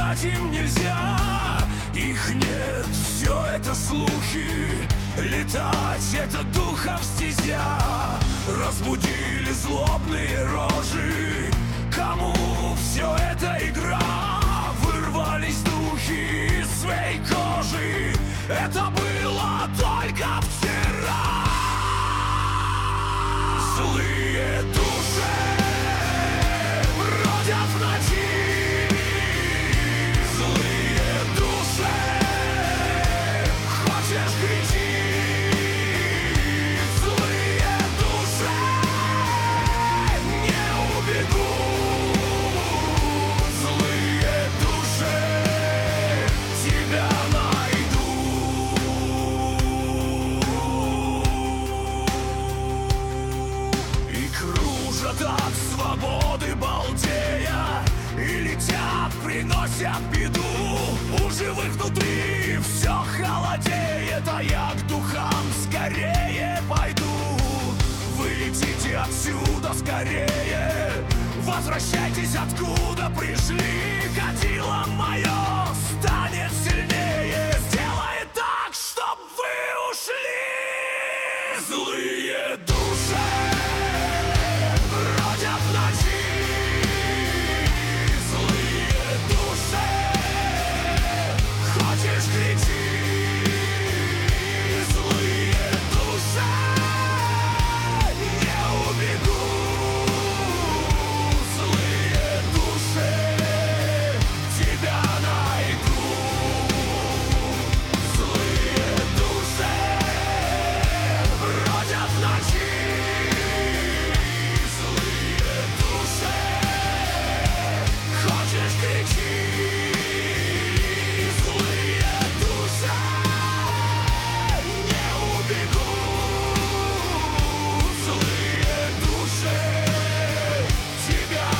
доверять им нельзя. Их нет, все это слухи. Летать это духов стезя. Разбудили злобные рожи. Кому все это игра? Вырвались духи из своей кожи. Это было только вчера. Злые души бродят в ночи. Злые души, хочешь кричи. Злые души не убегут. Злые души тебя от свободы балдея и летят, приносят беду. У живых внутри все холодеет, а я к духам скорее пойду. Вы летите отсюда скорее, возвращайтесь откуда пришли. Кадило мое станет сильнее, сделает так, чтоб вы ушли. Злые души бродят в ночи. Злые души, хочешь кричи. Злые души не убегут. Злые души тебя найдут. Злые души бродят в ночи. Хочешь кричи. Злые души не убегут. Злые души тебя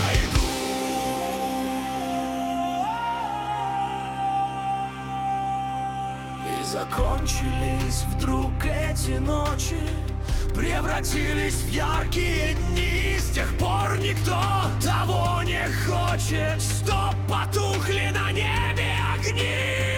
найдут. И закончились вдруг эти ночи, превратились в яркие дни. С тех пор никто того не хочет, чтоб потухли на небе огни.